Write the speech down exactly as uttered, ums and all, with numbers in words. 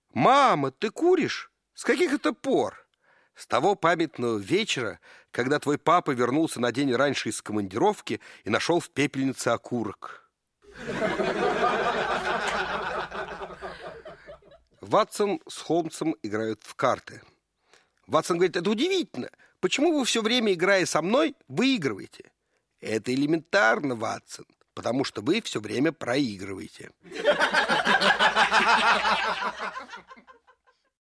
Мама, ты куришь? С каких это пор? С того памятного вечера, когда твой папа вернулся на день раньше из командировки и нашел в пепельнице окурок. Ватсон с Холмсом играют в карты. Ватсон говорит: это удивительно. Почему вы все время, играя со мной, выигрываете? Это элементарно, Ватсон, потому что вы все время проигрываете.